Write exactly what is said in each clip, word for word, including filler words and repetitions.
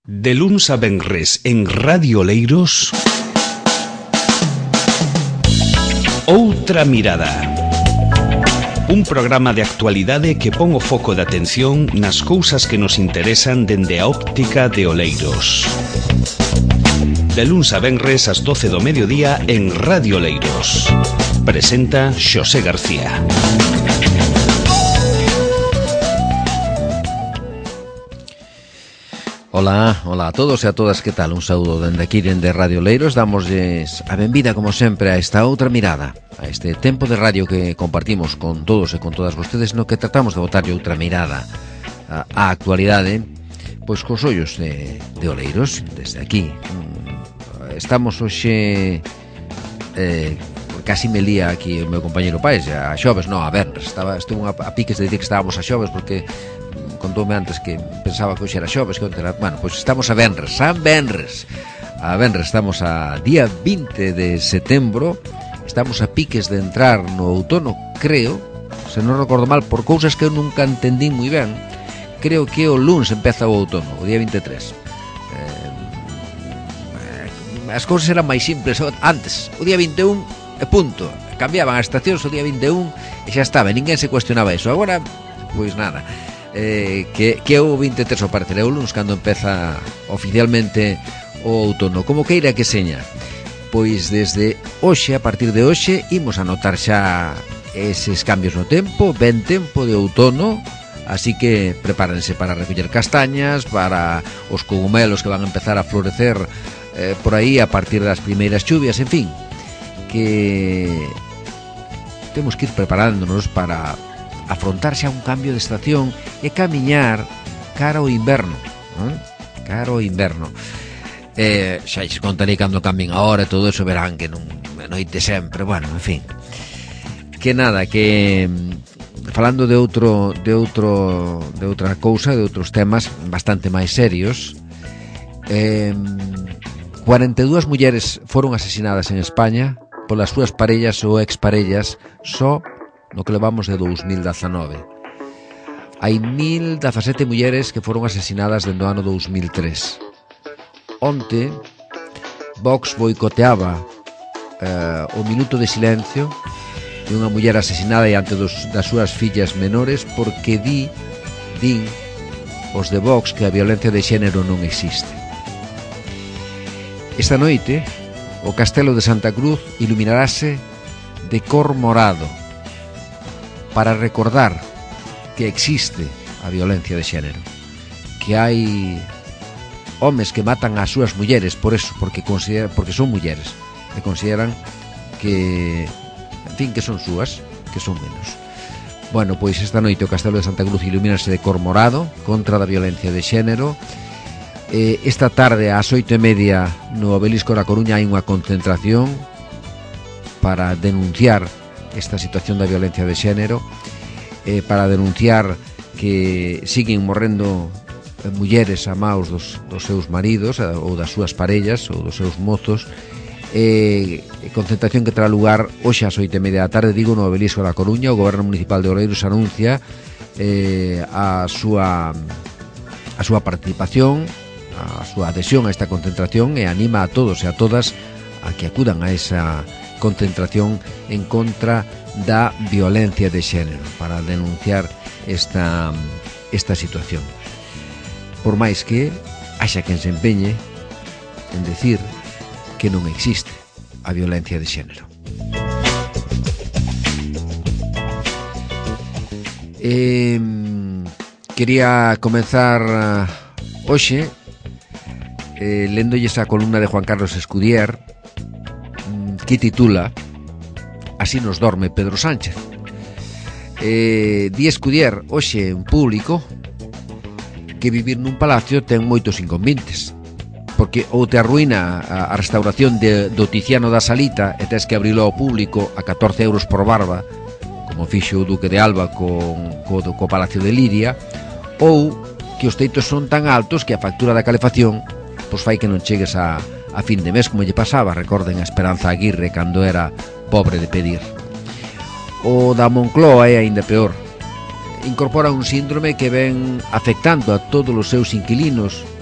De luns a venres en Radio Oleiros, Outra Mirada. Un programa de actualidade que pon o foco de atención nas cousas que nos interesan dende a óptica de Oleiros. De luns a venres ás doce do mediodía en Radio Oleiros. Presenta Xosé García. Ola, ola a todos e a todas, que tal? Un saúdo dende aquí, dende Radio Oleiros. Damosles a benvida, como sempre, a esta outra mirada, a este tempo de radio que compartimos con todos e con todas vostedes, no que tratamos de botarlle outra mirada a, a actualidade, pois cos ollos de, de Oleiros, desde aquí. Estamos hoxe, eh, casi me lía aquí o meu compañeiro Paes, a xoves, non, a venres. Estaba, estuve a, a piques de dicir que estábamos a xoves, porque contoume antes que pensaba que hoxe era xoves, que onte era... Bueno, pois estamos a venres, a venres. A venres, estamos a día vinte de setembro. Estamos a piques de entrar no outono, creo, se non recordo mal, por cousas que eu nunca entendí moi ben. Creo que o luns empeza o outono, o día vinte e tres. Eh, as cousas eran máis simples antes. O día vinte e un e punto. Cambiaban as estacións o día vinte e un e xa estaba, ninguén se cuestionaba iso. Agora, pois nada. Eh, que, que é o vinte e tres, o parecer, é o luns cando empeza oficialmente o outono. Como queira que seña, pois desde hoxe, a partir de hoxe, imos a notar xa eses cambios no tempo, ben tempo de outono, así que prepárense para recoller castañas, para os cogumelos que van a empezar a florecer eh, por aí a partir das primeiras chuvias, en fin, que temos que ir preparándonos para afrontarse a un cambio de estación e camiñar cara ao inverno, non? Cara ao inverno. Eh, xa se contarei cando cambien a hora e todo eso, verán que non é noite sempre, bueno, en fin. Que nada, que falando de outro de outro de outra cousa, de outros temas bastante máis serios, eh, cuarenta e dúas mulleres foron asesinadas en España polas súas parellas ou exparellas só no que levamos de dous mil dezanove. Hai mil dezasete mulleres que foron asesinadas dende o ano dous mil tres. Onte, Vox boicoteaba eh, o minuto de silencio de unha muller asesinada diante dos, das súas fillas menores, porque di, din os de Vox que a violencia de xénero non existe. Esta noite, o Castelo de Santa Cruz iluminarase de cor morado, para recordar que existe a violencia de xénero, que hai homes que matan ás súas mulleres por eso, porque consideran, porque son mulleres e consideran que, en fin, que son súas, que son menos. Bueno, pois esta noite o Castelo de Santa Cruz ilumínase de cor morado contra a violencia de xénero. Eh, esta tarde ás oito e media no Obelisco da Coruña hai unha concentración para denunciar esta situación da violencia de xénero, eh, para denunciar que siguen morrendo mulleres a maus dos, dos seus maridos ou das súas parellas ou dos seus mozos. Eh, concentración que terá lugar hoxe ás oito e media da tarde, digo, no Obelisco da Coruña. O Goberno Municipal de Oleiros anuncia eh, a súa a súa participación, a súa adhesión a esta concentración, e anima a todos e a todas a que acudan a esa concentración en contra da violencia de xénero, para denunciar esta, esta situación. Por máis que haxa quen se empeñe en decir que non existe a violencia de xénero. Eh, quería comenzar hoxe eh, léndolles a columna de Juan Carlos Escudier, que titula Así nos dorme Pedro Sánchez. Eh, di Escudier hoxe en público que vivir nun palacio ten moitos inconvenientes, porque ou te arruina a, a restauración de, do Tiziano da Salita e tes que abrilo ao público a catorce euros por barba, como fixo o Duque de Alba con, co, co Palacio de Liria, ou que os teitos son tan altos que a factura da calefacción pois fai que non chegues a a fin de mes, como lle pasaba, recorden, a Esperanza Aguirre cando era pobre de pedir. O da Moncloa é aínda peor. Incorpora un síndrome que ven afectando a todos os seus inquilinos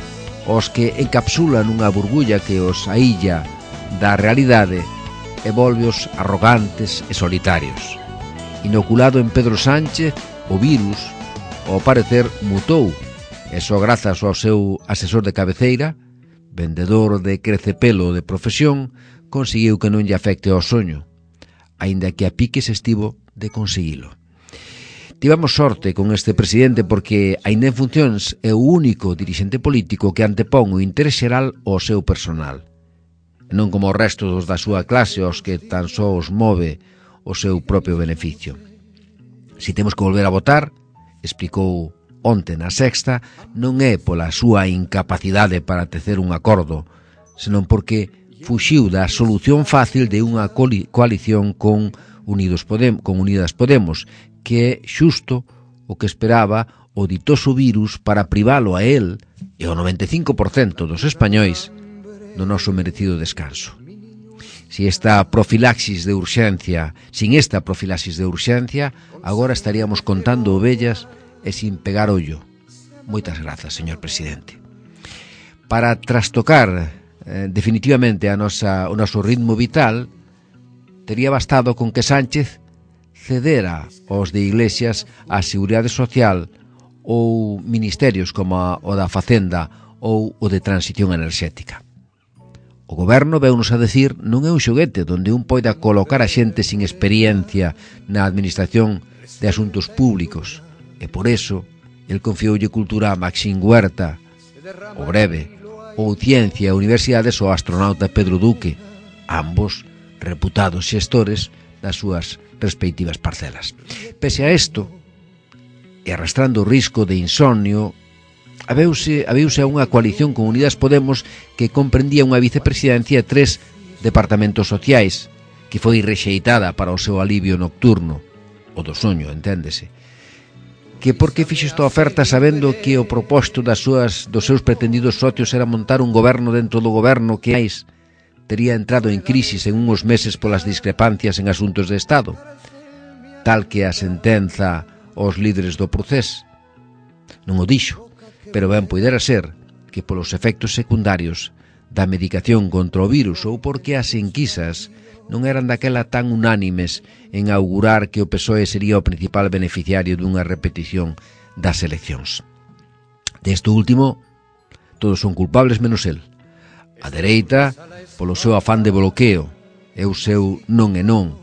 os que encapsulan unha burbulla que os aílla da realidade e volveos arrogantes e solitarios. Inoculado en Pedro Sánchez, o virus, ao parecer, mutou, e só grazas ao seu asesor de cabeceira, vendedor de crecepelo de profesión, conseguiu que non lle afecte ao soño, aínda que a piques estivo de conseguilo. Tivemos sorte con este presidente porque, aínda en funcións, é o único dirixente político que antepón o interés xeral ao seu personal, e non como o resto dos da súa clase aos que tan só os move o seu propio beneficio. Si temos que volver a votar, explicou onte na Sexta, non é pola súa incapacidade para tecer un acordo, senón porque fuxiu da solución fácil de unha coalición con Unidos Podemos, con Unidas Podemos, que é xusto o que esperaba o ditoso virus para privalo a él e ao noventa e cinco por cento dos españois do noso merecido descanso. Si esta profilaxis de urxencia, sin esta profilaxis de urxencia, agora estaríamos contando ovellas e sin pegar ollo. Moitas grazas, señor presidente. Para trastocar eh, definitivamente a nosa, o noso ritmo vital, tería bastado con que Sánchez cedera aos de Iglesias a Seguridade Social ou ministerios como o da Facenda ou o de Transición Enerxética. O goberno veunos a decir non é un xoguete onde un poida colocar a xente sin experiencia na administración de asuntos públicos, e por eso el confioulle cultura a Maxín Huerta, o Breve, ou ciencia e universidades ao astronauta Pedro Duque, ambos reputados xestores das súas respectivas parcelas. Pese a isto, e arrastrando o risco de insomnio, habeuse, habeuse a unha coalición con Unidas Podemos que comprendía unha vicepresidencia e tres departamentos sociais, que foi rexeitada para o seu alivio nocturno, o do soño, enténdese. Que por que fixo esta oferta sabendo que o proposto das súas, dos seus pretendidos socios era montar un goberno dentro do goberno que máis tería entrado en crisis en uns meses polas discrepancias en asuntos de Estado, tal que a sentenza aos líderes do procés. Non o dixo, pero ben poidera ser que polos efectos secundarios da medicación contra o virus ou porque as enquisas non eran daquela tan unánimes en augurar que o P S O E sería o principal beneficiario dunha repetición das eleccións. Desto último, todos son culpables menos el. A dereita, polo seu afán de bloqueo, e o seu non e non.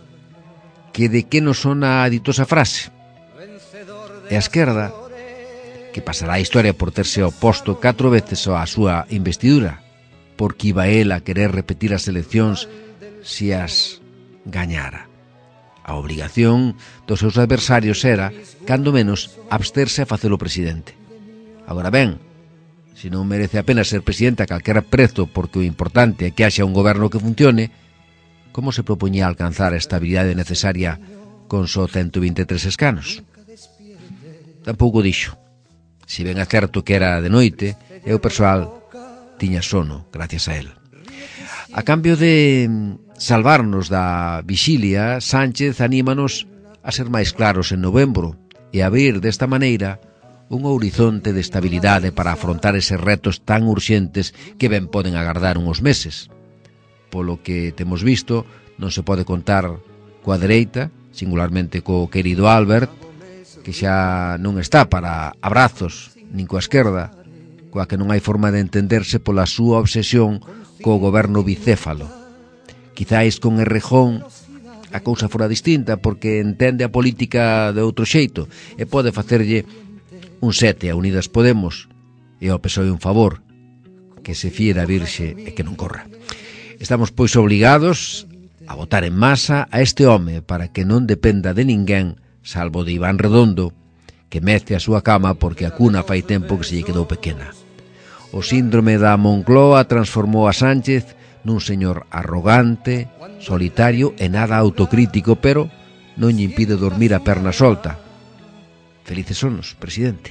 Que de que nos sona a ditosa frase? E a esquerda, que pasará a historia por terse oposto catro veces á súa investidura, porque iba el a querer repetir as eleccións se as gañara. A obrigación dos seus adversarios era, cando menos, absterse a facelo presidente. Agora ben, se non merece a pena ser presidente a calquera prezo porque o importante é que haxa un goberno que funcione, como se propoñía alcanzar a estabilidade necesaria con só ciento vinte e tres escanos? Tampouco dixo. Si ben é certo que era de noite, e o persoal tiña sono, gracias a él. A cambio de salvarnos da vixilia, Sánchez anímanos a ser máis claros en novembro e a abrir desta maneira un horizonte de estabilidade para afrontar eses retos tan urxentes que ben poden agardar uns meses. Polo que temos visto, non se pode contar coa dereita, singularmente co querido Albert, que xa non está para abrazos, nin coa esquerda, coa que non hai forma de entenderse pola súa obsesión co goberno bicéfalo. Quizáis con Errejón a cousa fora distinta porque entende a política de outro xeito e pode facerlle un sete a Unidas Podemos e ao P S O E un favor, que se fíe da Virxe e que non corra. Estamos pois obligados a votar en masa a este home para que non dependa de ninguén, salvo de Iván Redondo, que mece a súa cama porque a cuna fai tempo que se lle quedou pequena. O síndrome da Moncloa transformou a Sánchez nun señor arrogante, solitario e nada autocrítico, pero non lle impide dormir a perna solta. Felices sonos, presidente.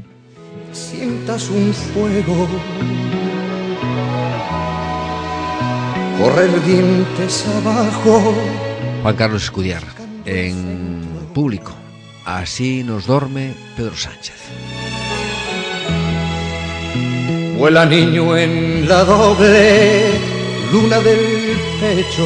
Sientas un fuego correr dientes abajo. Juan Carlos Escudero, en Público. Así nos dorme Pedro Sánchez. vuela niño en la doble luna del pecho.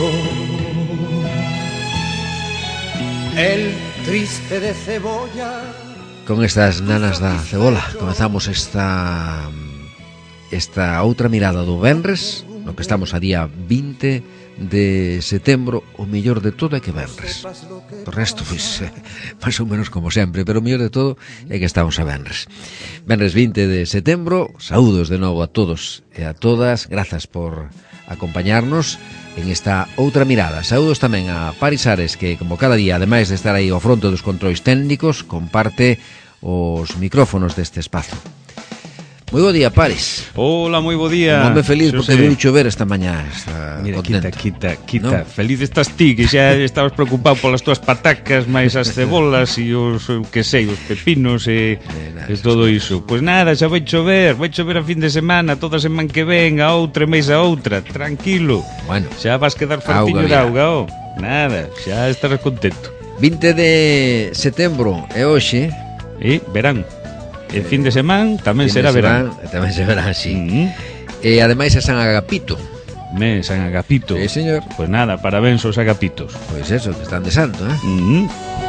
El triste de cebolla. Con estas nanas da cebola comezamos esta esta outra mirada do venres, no que estamos a día vinte de setembro. O mellor de todo é que venres. O resto, pois, máis ou menos como sempre, pero o mellor de todo é que estamos a venres. Venres vinte de setembro, saúdos de novo a todos e a todas, grazas por acompañarnos en esta outra mirada. Saúdos tamén a Paris Ares, que como cada día, ademais de estar aí ao fronte dos controis técnicos, comparte os micrófonos deste espazo. Moi bo día, Paris. Hola, moi bo día. Un home feliz porque Xosé. viu chover esta mañá. Está Mira, contento. quita, quita, quita. ¿No? Feliz estás ti, que xa estabas preocupado polas túas patacas, máis as cebolas e os, eu que sei, os pepinos e, nada, e todo iso. Pois nada, xa vai chover, vai chover a fin de semana, toda a semana que ven, a outra, máis a outra, tranquilo. Bueno, Xa vas quedar fartiño Auga, de mira. auga, oh. Nada, xa estarás contento. vinte de setembro é hoxe. E verán, e fin de semana tamén fin de será semana, verán. e tamén se verán, sí. Mm. E ademais é San Agapito. Me, San Agapito. Sí, señor. Pois nada, parabéns aos agapitos. Pois eso, que están de santo, eh? Mm.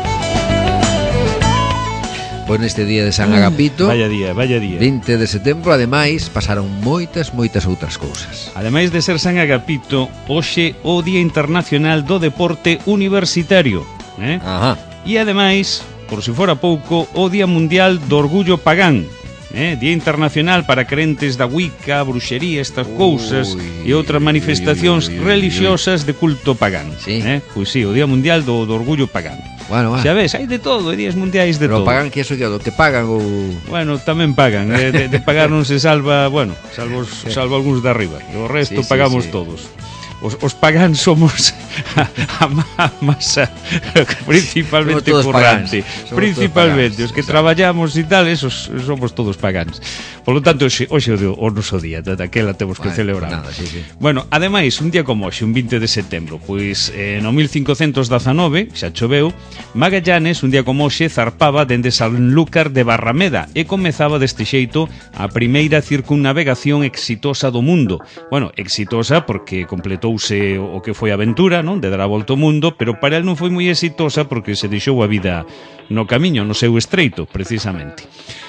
Pois neste día de San Agapito, Vaya día, vaya día. vinte de setembro, ademais, pasaron moitas, moitas outras cousas. Ademais de ser San Agapito, hoxe o Día Internacional do Deporte Universitario, eh? Ajá. E ademais, por si fora pouco, o Día Mundial do Orgullo Pagán, eh? Día Internacional para crentes da Wicca, bruxería, estas cousas Ui, e outras manifestacións ui, ui, ui, ui. religiosas de culto pagán. Sí. Eh? Pois sí, o Día Mundial do, do Orgullo Pagán. Bueno, va. Xa ves, hai de todo, hai días mundiais de Pero todo. pagan que eso que é do que pagan ou... Bueno, tamén pagan, eh, de, de pagar non se salva, bueno, salvo, os- salvo algúns de arriba. O resto Sí, sí, pagamos sí. todos. Os, os pagán somos a, a, ma- a masa principalmente Somos todos currante. pagáns. Somos Principalmente todos os que pagáns, traballamos e tal, esos somos todos pagáns. Por lo tanto, hoxe, hoxe é o, o noso día, daquela temos que Bueno, celebrar. nada, sí, sí. Bueno, ademais, un día como hoxe, un vinte de setembro, pois eh, no mil cincocentos dezanove, xa choveu, Magallanes, un día como hoxe, zarpaba dende Sanlúcar de Barrameda e comezaba deste xeito a primeira circunnavegación exitosa do mundo. Bueno, exitosa porque completouse o que foi a aventura, non? De dar a volta ao mundo, pero para el non foi moi exitosa porque se deixou a vida no camiño, no seu estreito, precisamente.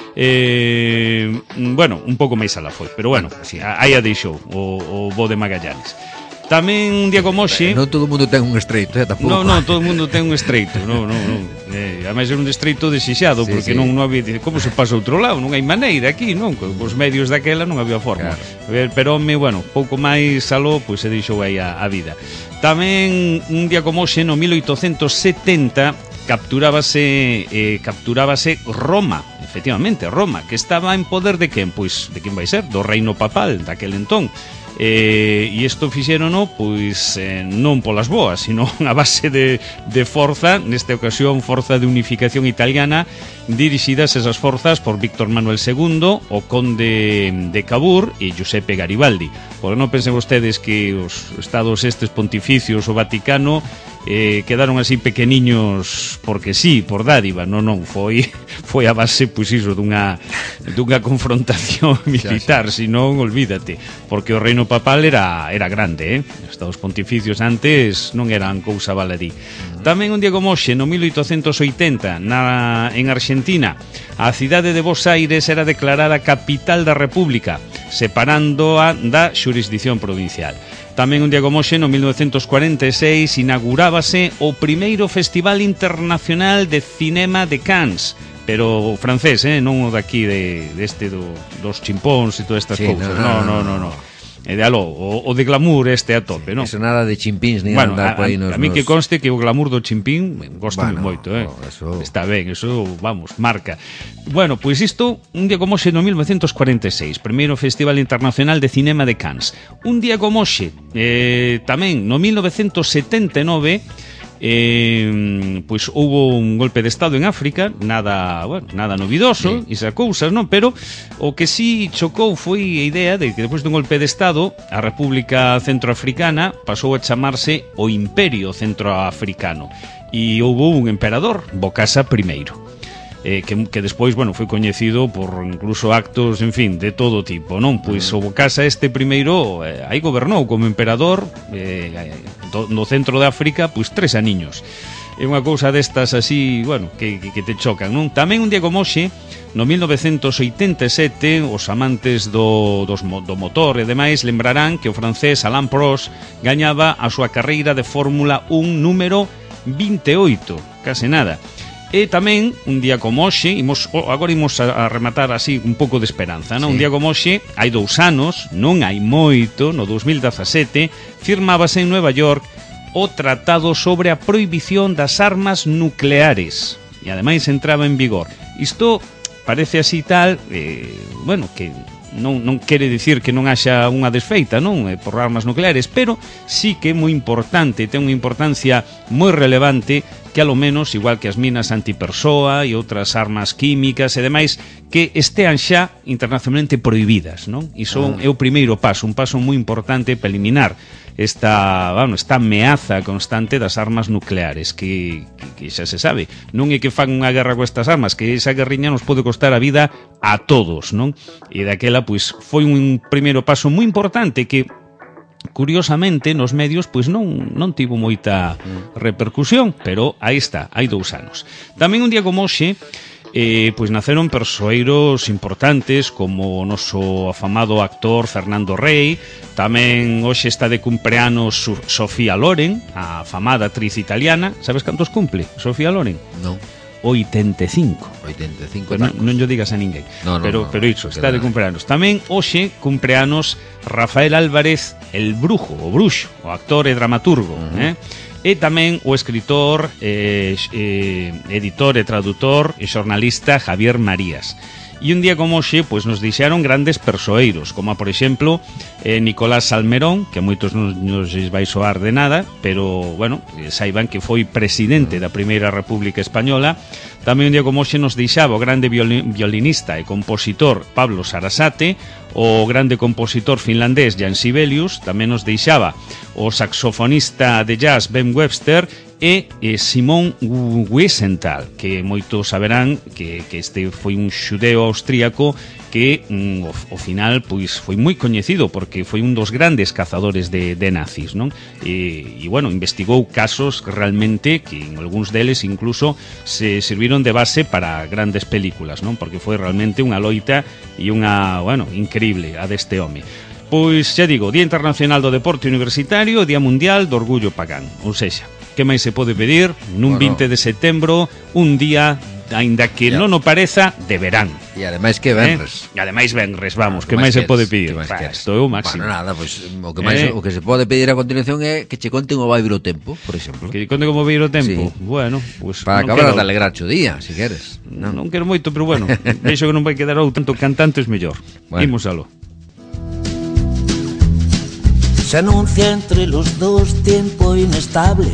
Eh, bueno, un pouco máis alá foi, pero bueno, Sí. a- aí a deixou o, o bo de Magallanes. Tamén un día como hoxe... Non todo o mundo ten un estreito, eh, tampouco. No, no, todo o mundo ten un estreito, no, no, no. Eh, ademais era un estreito desexado, Sí, porque sí. non, non había, como se pasa a outro lado, non hai maneira aquí, non, co- cos medios daquela non había forma. Claro. Eh, Pero home, bueno, pouco máis aló, pois se deixou aí a, a vida. Tamén un día como hoxe, no mil oitocentos setenta, capturábase eh, capturábase Roma, efectivamente, Roma, que estaba en poder de quen? Pois de quen vai ser? Do reino papal daquel entón. Eh, e isto fixérono pois eh, non polas boas, sino a base de, de forza, nesta ocasión forza de unificación italiana, dirixidas esas forzas por Víctor Manuel segundo, o conde de Cavour e Giuseppe Garibaldi. Porque non pensen vostedes que os estados estes pontificios, o Vaticano, eh, quedaron así pequeniños porque sí, por dádiva, non, non, foi foi a base, pois iso, dunha dunha confrontación militar, si non, olvídate, porque o reino papal era era grande, eh? Os estados pontificios antes non eran cousa baladí. Tamén un día como hoxe, no mil oitocentos oitenta, na, en Argentina, a cidade de Buenos Aires era declarada capital da República, separándoa da xurisdicción provincial. Tamén un día como hoxe, no mil novecentos cuarenta e seis, inaugurábase o primeiro Festival Internacional de Cinema de Cannes, pero o francés, eh, non o daqui de, deste do, dos chimpóns e todas estas Sí, cousas. no, No, no, no, no. E de aló, o, o de glamour este a tope, non? Eso nada de chimpíns, nin Bueno, andar a, por aí a, nos... a mí que nos- conste que o glamour do chimpín gosto Bueno, moito, eh. no, eso- Está ben, eso, vamos, marca. Bueno, pois pues isto, un día como hoxe no mil novecentos cuarenta e seis, primeiro Festival Internacional de Cinema de Cannes. Un día como hoxe, eh, tamén no mil novecentos setenta e nove, eh, pois houbo un golpe de estado en África, nada, bueno, nada novidoso, sí. Esas cousas, non? Pero o que sí chocou foi a idea de que despois dun golpe de estado a República Centroafricana pasou a chamarse o Imperio Centroafricano e houbo un emperador, Bokassa primeiro. eh, que, que despois, bueno, foi coñecido por incluso actos, en fin, de todo tipo, non? Pois o Bokassa este primeiro eh, aí gobernou como emperador eh, do, no centro de África, pois tres aniños. É unha cousa destas así, bueno, que, que, que te chocan, non? Tamén un día como hoxe, no mil novecentos oitenta e sete, os amantes do, dos, do motor e demais lembrarán que o francés Alain Prost gañaba a súa carreira de Fórmula un número vinte e oito, case nada. E tamén, un día como hoxe, imos, agora imos a, a rematar así un pouco de esperanza, non? Sí. Un día como hoxe, hai dous anos, non hai moito, no dos mil dezasete, firmábase en Nueva York o Tratado sobre a Prohibición das Armas Nucleares, e ademais entraba en vigor. Isto parece así tal, eh, bueno, que non, non quere dicir que non haxa unha desfeita, non, eh, por armas nucleares, pero sí que é moi importante, ten unha importancia moi relevante, que alo menos, igual que as minas antipersoa e outras armas químicas e demais, que estean xa internacionalmente prohibidas, non? Iso ah. é o primeiro paso, un paso moi importante para eliminar esta, bueno, esta ameaza constante das armas nucleares, que, que, que xa se sabe, non é que fan unha guerra con estas armas, que esa guerriña nos pode costar a vida a todos, non? E daquela, pois, foi un primeiro paso moi importante que curiosamente nos medios pois non non tivo moita repercusión, pero aí está, hai dous anos. Tamén un día como hoxe eh, pois naceron persoeiros importantes como o noso afamado actor Fernando Rey. Tamén hoxe está de cumpleanos Sofía Loren, a afamada actriz italiana. Sabes cantos cumple Sofía Loren? Non. oitenta e cinco. oitenta e cinco non, non yo digas a ninguén. No, no, pero, no, pero iso, no, está de cumpleanos. Tamén hoxe cumpleanos Rafael Álvarez, el Brujo, o Bruxo, o actor e dramaturgo, uh-huh. eh? E tamén o escritor, eh, eh, editor e tradutor e xornalista Javier Marías. E un día como hoxe, pois nos deixaron grandes persoeiros, como por exemplo eh, Nicolás Salmerón, que a moitos non nos vai soar de nada, pero, bueno, eh, saiban que foi presidente da Primeira República Española. Tamén un día como hoxe nos deixaba o grande violinista e compositor Pablo Sarasate, o grande compositor finlandés Jan Sibelius. Tamén nos deixaba o saxofonista de jazz Ben Webster e eh, Simón Wiesenthal, que moitos saberán que, que este foi un xudeo austríaco que mm, ao, ao final pois foi moi coñecido porque foi un dos grandes cazadores de, de nazis, non? E, e bueno, investigou casos realmente que en algúns deles incluso se serviron de base para grandes películas, non? Porque foi realmente unha loita e unha, bueno, increíble a deste home. Pois xa digo, Día Internacional do Deporte Universitario, Día Mundial do Orgullo Pagán. Ou sexa, que máis se pode pedir nun bueno. vinte de setembro, un día, aínda que yeah. non o pareza, de verán. E ademais que venres. Eh? E ademais venres, vamos, ah, que máis se pode pedir? Isto é o máximo. Bueno, nada, pois, o, que máis, eh? o que se pode pedir a continuación é que che conten o vai vir o tempo, por exemplo. Que che conten como vai vir o tempo? Sí. Bueno, pues, para acabar de alegrar o día, se si queres. Non, non quero moito, pero bueno, veixo que non vai quedar outro, tanto cantantes mellor. Bueno. Imos aló. Se anuncia entre los dos tiempo inestable.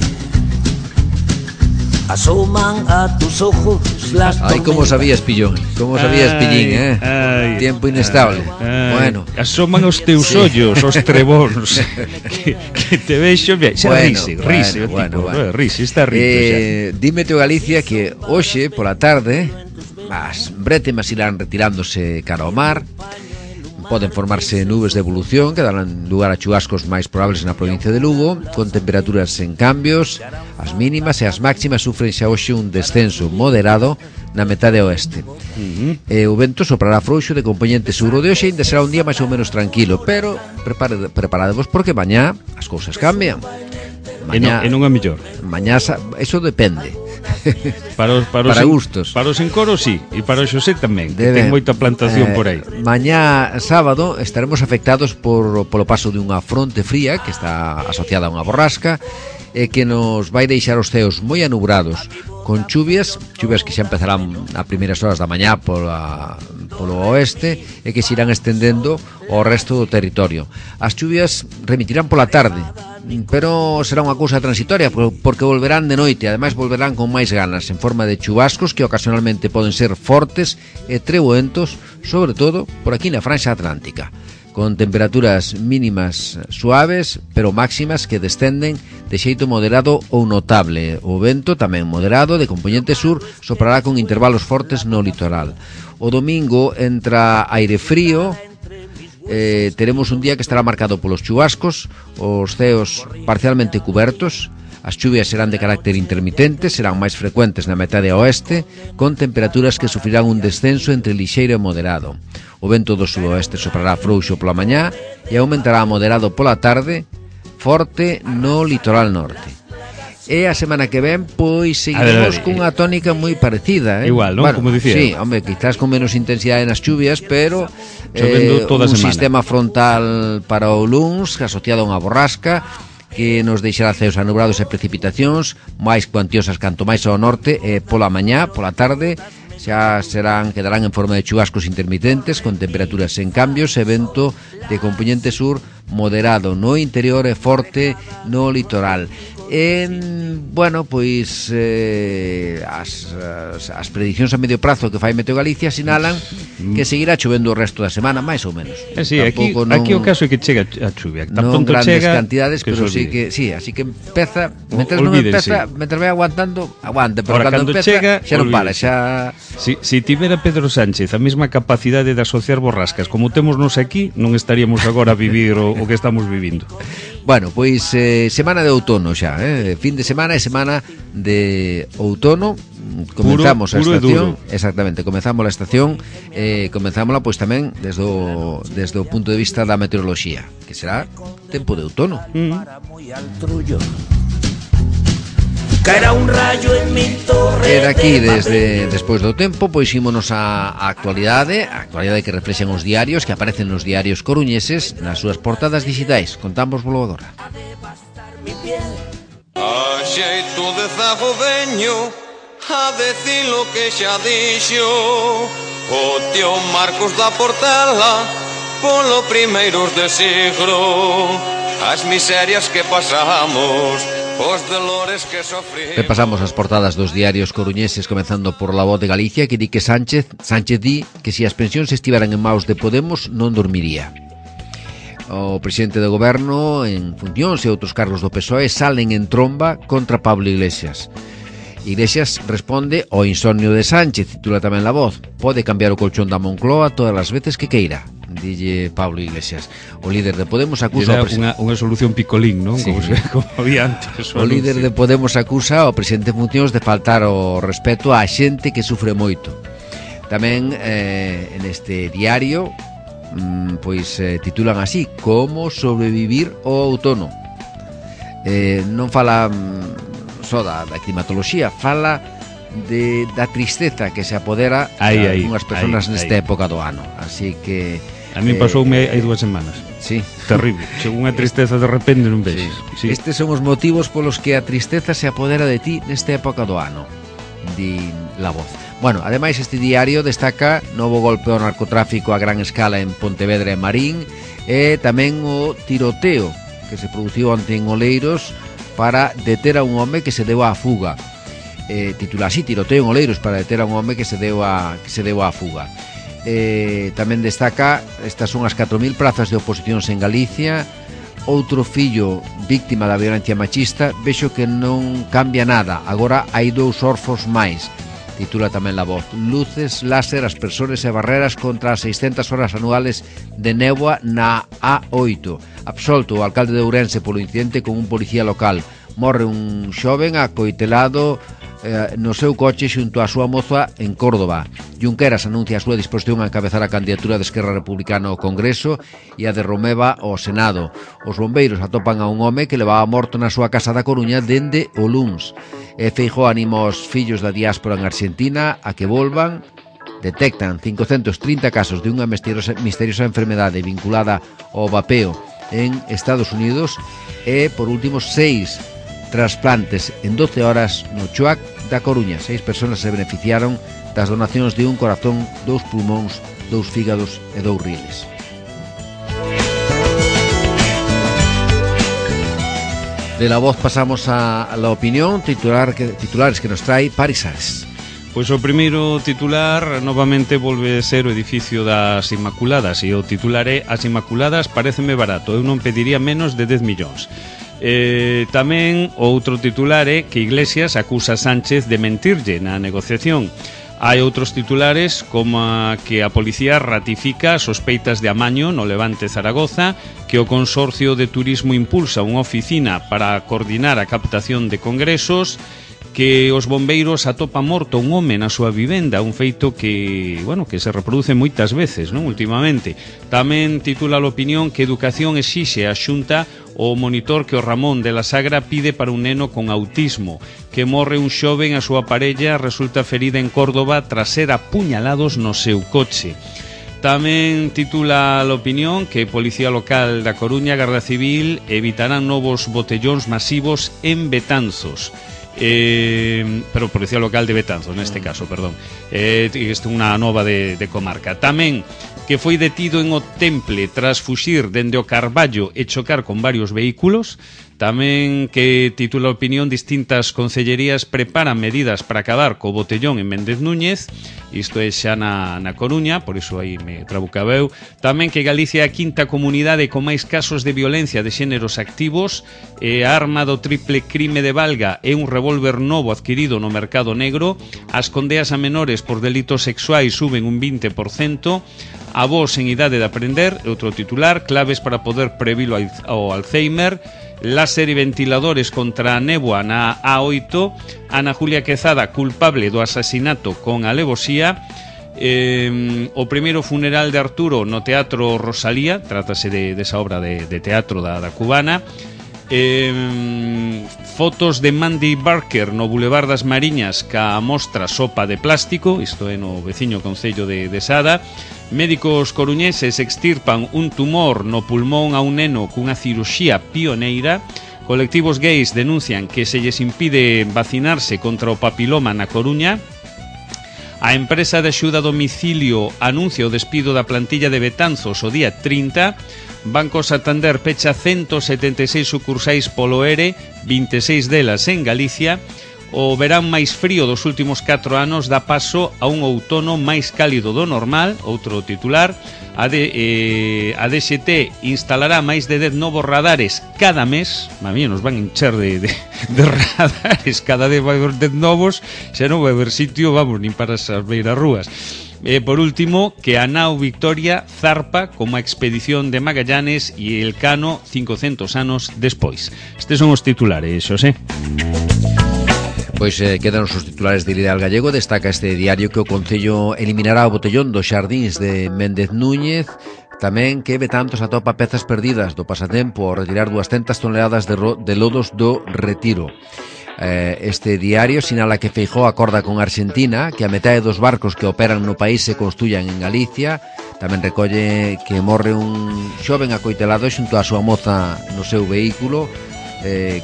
Asoman a tus ojos las tormentas. Ay, como sabías, Pillón, como sabías, Pillín, eh? Ay, tiempo inestable. Ay, bueno, asoman os teus sí. ollos, os trebóns. que, que te vexo, xa bueno, rise, bueno, rise, bueno, tipo, bueno. rise, está rito eh, dime teo Galicia que hoxe pola tarde as brétemas irán retirándose cara ao mar. Poden formarse nubes de evolución que darán lugar a chubascos máis probables na provincia de Lugo, con temperaturas en cambios. As mínimas e as máximas sufren xa hoxe un descenso moderado na metade oeste. Uh-huh. E o vento soprará frouxo de componente sur. O de hoxe ainda será un día máis ou menos tranquilo, pero prepare, preparadevos porque mañá as cousas cambian. Mañá, e non, e non é mellor. Mañá, eso depende. Para os, para, para os gustos. Para os encoros, sí, e para o Xosé tamén, que ten moita plantación eh, por aí. Mañá sábado estaremos afectados por polo paso de unha fronte fría que está asociada a unha borrasca e que nos vai deixar os ceos moi anubrados, con chuvias, chuvias que xa empezarán a primeiras horas da mañá pola, polo oeste e que se irán estendendo ao resto do territorio. As chuvias remitirán pola tarde, pero será unha cousa transitoria porque volverán de noite, ademais volverán con máis ganas en forma de chubascos que ocasionalmente poden ser fortes e treboentos, sobre todo por aquí na franxa atlántica. con temperaturas mínimas suaves, pero máximas que descenden de xeito moderado ou notable. O vento tamén moderado de componente sur soprará con intervalos fortes no litoral. O domingo entra aire frío, eh, teremos un día que estará marcado polos chubascos, os ceos parcialmente cubertos. As chuvias serán de carácter intermitente, serán máis frecuentes na metade oeste, con temperaturas que sufrirán un descenso entre lixeiro e moderado. O vento do sudoeste soprará frouxo pola mañá e aumentará moderado pola tarde, forte no litoral norte. E a semana que ven, pois, seguiremos cunha tónica moi parecida, eh? Igual, non? Bueno, como dicía. Sí, hombre, quizás con menos intensidade nas chuvias, pero eh, toda un semana. Sistema frontal para o luns, asociado a unha borrasca, que nos deixará ceos anubrados e precipitacións máis cuantiosas canto máis ao norte, e pola mañá, pola tarde xa serán, quedarán en forma de chubascos intermitentes con temperaturas en cambios e vento de componente sur moderado no interior e forte no litoral. En, bueno, pois eh, as, as, as predicións a medio prazo que fai Meteo Galicia sinalan que seguirá chovendo o resto da semana, máis ou menos. Eh, sí, aquí, non, aquí o caso é que chega a chuvia. Non grandes chega, cantidades, pero sí que sí, así que empeza, mentras non empeza, mentras vai aguantando, aguante, pero Ahora, cando, cando empeza, chega, xa non para, xa. Si, si tivera Pedro Sánchez a mesma capacidade de asociar borrascas como temos nos aquí, non estaríamos agora a vivir o, o que estamos vivindo. Bueno, pois eh, semana de outono xa, eh? Fin de semana e semana de outono. Comenzamos puro, a estación, exactamente, comenzamos a estación, eh, comenzámola pois tamén desde o, desde o punto de vista da meteoroloxía, que será tempo de outono. Mm. Caerá un rayo en mi torre. E daqui, desde despois do tempo, pois ímonos a, a actualidade, a actualidade que reflexan os diarios, que aparecen nos diarios coruñeses nas súas portadas digitais. Contámosvolo agora. A xeito de zagodeño, a decir lo que xa dixo o tío Marcos da Portela polo primeiros de siglo, as miserias que pasamos, os dolores que sofrimos. Repasamos as portadas dos diarios coruñeses, comenzando por La Voz de Galicia, que di que Sánchez Sánchez di que se as pensións estiveran en maus de Podemos non dormiría. O presidente do goberno en funcións e outros cargos do P S O E salen en tromba contra Pablo Iglesias. Iglesias responde ao insomnio de Sánchez, titula tamén La Voz. Pode cambiar o colchón da Moncloa todas as veces que queira, dille Pablo Iglesias. O líder de Podemos acusa ao presidente... unha, unha solución picolín, non? Sí. Como, se, como había antes. O, o líder de Podemos acusa ao presidente en funcións de faltar o respeto á xente que sufre moito. Tamén eh, en este diario mm, pois eh, titulan así: Como sobrevivir ao outono. Eh, non fala mm, só da, da climatoloxía, fala de, da tristeza que se apodera aí, a aí, unhas persoas aí, nesta aí. época do ano. Así que a mí pasoume hai dúas semanas. Sí. Terrible. Chegou unha tristeza de repente non ves. Sí. Sí. Estes son os motivos polos que a tristeza se apodera de ti nesta época do ano, di La Voz. Bueno, ademais este diario destaca novo golpe ao narcotráfico a gran escala en Pontevedra e Marín, e tamén o tiroteo que se produciu onte en Oleiros para deter a un home que se deu á fuga. Eh, titula así: tiroteo en Oleiros para deter a un home que se deu a que se deu á fuga. Eh, tamén destaca, estas son as catro mil prazas de oposicións en Galicia. Outro fillo víctima da violencia machista, vexo que non cambia nada, agora hai dous orfos máis. Titula tamén La Voz. Luces, láser, aspersores e barreras contra as seiscentas horas anuales de néboa na A oito. Absolto o alcalde de Ourense polo incidente con un policía local. Morre un xoven acoitelado eh, no seu coche xunto á súa moza en Córdoba. Junqueras anuncia a súa disposición a encabezar a candidatura de Esquerra Republicana ao Congreso e a de Romeva ao Senado. Os bombeiros atopan a un home que levaba morto na súa casa da Coruña dende o luns. E Feijóo anima os fillos da diáspora en Argentina a que volvan. Detectan cincocentos trinta casos de unha misteriosa, misteriosa enfermedade vinculada ao vapeo en Estados Unidos. E, por último, seis trasplantes en doce horas no Chuac da Coruña. Seis persoas se beneficiaron das donacións de un corazón, dous pulmóns, dous fígados e dous riles. De La Voz pasamos a la opinión, titular que, titulares que nos trae Paris Ares. Pois o primeiro titular novamente volve ser o edificio das Inmaculadas, e o titular é: As Inmaculadas pareceme barato, eu non pediría menos de dez millóns. Eh, tamén outro titular é que Iglesias acusa a Sánchez de mentirlle na negociación. Hai outros titulares como a que a policía ratifica sospeitas de amaño no Levante Zaragoza, que o Consorcio de Turismo impulsa unha oficina para coordinar a captación de congresos, que os bombeiros atopan morto un home na súa vivenda, un feito que, bueno, que se reproduce moitas veces, non, últimamente. Tamén titula a opinión que Educación exixe a Xunta o monitor que o Ramón de la Sagra pide para un neno con autismo, que morre un xoven, a súa parella resulta ferida en Córdoba tras ser apuñalados no seu coche. Tamén titula a opinión que Policía Local da Coruña, Garda Civil, evitarán novos botellóns masivos en Betanzos. Eh, pero Policía Local de Betanzos neste caso, perdón. Eh, isto é unha nova de, de comarca. Tamén que foi detido en o Temple tras fuxir dende o Carballo e chocar con varios vehículos. Tamén que titula a opinión: distintas concellerías preparan medidas para acabar co botellón en Méndez Núñez. Isto é xa na, na Coruña, por iso aí me trabucabeu. Tamén que Galicia é a quinta comunidade con máis casos de violencia de xéneros activos. E a arma do triple crime de Valga é un revólver novo adquirido no mercado negro. As condeas a menores por delitos sexuais suben un vinte por cento. A voz en idade de aprender, outro titular: claves para poder previlo ao Alzheimer. Láser e ventiladores contra a néboa na A oito. Ana Julia Quezada culpable do asasinato con alevosía. Eh, o primeiro funeral de Arturo no Teatro Rosalía, trátase de, desa obra de, de teatro da, da cubana. Eh, fotos de Mandy Barker no Boulevard das Mariñas ca mostra Sopa de Plástico, isto é no veciño concello de, de Sada. Médicos coruñeses extirpan un tumor no pulmón a un neno cunha ciruxía pioneira. Colectivos gays denuncian que se lles impide vacinarse contra o papiloma na Coruña. A empresa de axuda a domicilio anuncia o despido da plantilla de Betanzos o día trinta. Banco Santander pecha ciento setenta e seis sucursais polo E R E, vinte e seis delas en Galicia. O verán máis frío dos últimos catro anos dá paso a un outono máis cálido do normal. Outro titular: a, de, eh, a D X T instalará máis de dez novos radares cada mes. Mamía, nos van encher de, de, de radares, cada vez vai haber dez novos, xa non vai haber sitio, vamos, nin para esas beiras rúas. E por último, que a nao Victoria zarpa como a expedición de Magallanes e el Cano cincocentos anos despois. Estes son os titulares, Xosé. Pois eh, quedan os titulares de Ideal Gallego. Destaca este diario que o Concello eliminará o botellón dos xardíns de Méndez Núñez. Tamén que Betanzos atopa pezas perdidas do pasatempo ao retirar duascentas toneladas de, ro- de lodos do Retiro. Eh, este diario sinala que Feijóo acorda con Argentina que a metade dos barcos que operan no país se construyan en Galicia. Tamén recolle que morre un xoven acoitelado xunto a súa moza no seu vehículo. Eh,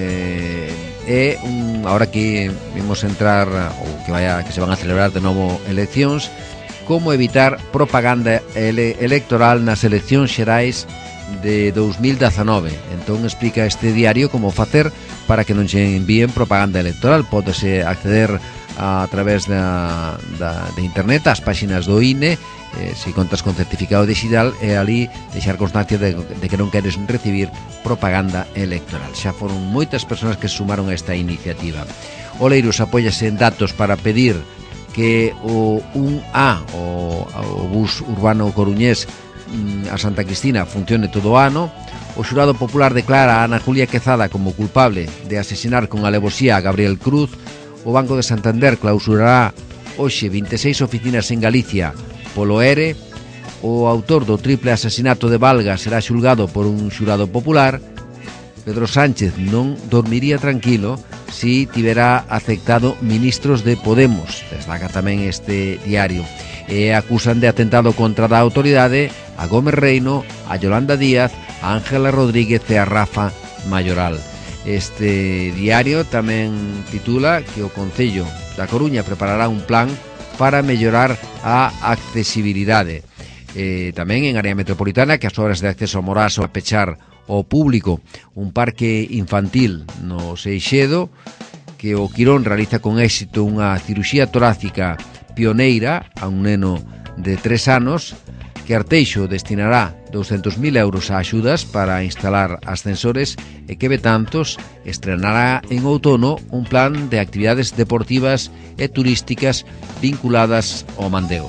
eh, e un, ahora que vimos entrar ou que vaya que se van a celebrar de novo eleccións, como evitar propaganda ele, electoral nas eleccións xerais de dos mil dezanove. Entón explica este diario como facer para que non se envíen propaganda electoral. Pódese acceder a, a través da, da, de internet ás páxinas do I N E, eh, se contas con certificado digital, e ali deixar constancia de, de que non queres recibir propaganda electoral. Xa foron moitas persoas que se sumaron a esta iniciativa. Oleiros apóyase en datos para pedir que o un A, o, o bus urbano coruñés a Santa Cristina, funcione todo o ano. O xurado popular declara a Ana Julia Quezada como culpable de asesinar con alevosía a Gabriel Cruz. O Banco de Santander clausurará hoxe vinte e seis oficinas en Galicia polo E R E. O autor do triple asesinato de Valga será xulgado por un xurado popular. Pedro Sánchez non dormiría tranquilo si tivera aceptado ministros de Podemos. Destaca tamén este diario. E acusan de atentado contra da autoridade a Gómez Reino, a Yolanda Díaz, a Ángela Rodríguez e a Rafa Mayoral. Este diario tamén titula que o Concello da Coruña preparará un plan para mellorar a accesibilidade. Eh, tamén en área metropolitana que as obras de acceso ao Moraso a pechar ao público un parque infantil no Seixedo, que o Quirón realiza con éxito unha cirurxía torácica pioneira a un neno de tres anos, que Arteixo destinará douscentos mil euros a axudas para instalar ascensores e que Betanzos estrenará en outono un plan de actividades deportivas e turísticas vinculadas ao Mandeo.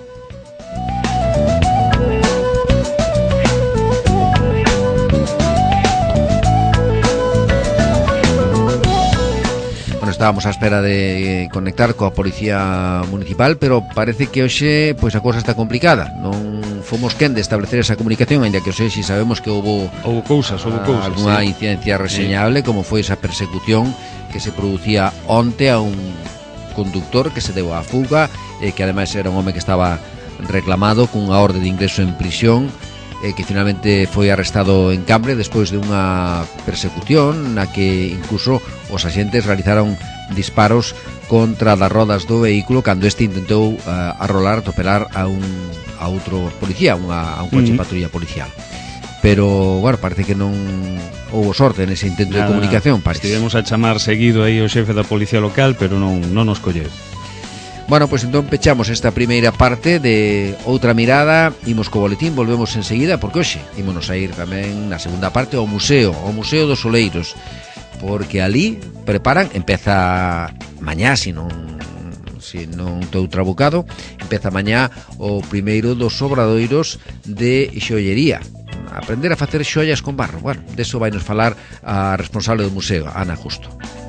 Estábamos á espera de conectar coa Policía Municipal, pero parece que hoxe pois a cousa está complicada. Non fomos quen de establecer esa comunicación, aínda que hoxe si sabemos que houbo houbo cousas, houbo cousas, algunha sí. incidencia reseñable, sí, como foi esa persecución que se producía onte a un conductor que se deu á fuga e que ademais era un home que estaba reclamado cunha orde de ingreso en prisión, e que finalmente foi arrestado en Cambre despois de unha persecución na que incluso os axentes realizaron disparos contra das rodas do vehículo cando este intentou uh, arrolar, atropelar a un a outro policía, unha, a un coche uh-huh. patrulla policial. Pero, bueno, parece que non houbo sorte nese intento Nada, de comunicación. Estivemos a chamar seguido aí o xefe da policía local, pero non, non nos colleu. Bueno, pois pues entón pechamos esta primeira parte de Outra Mirada. Imos co boletín, volvemos enseguida, porque hoxe ímonos a ir tamén na segunda parte ao museo, ao Museo dos Oleiros, porque ali preparan, empeza mañá, se non se non estou trabucado, empeza mañá o primeiro dos obradoiros de xoallería, aprender a facer xoallas con barro. Bueno, deso vai nos falar a responsable do museo, Ana Justo.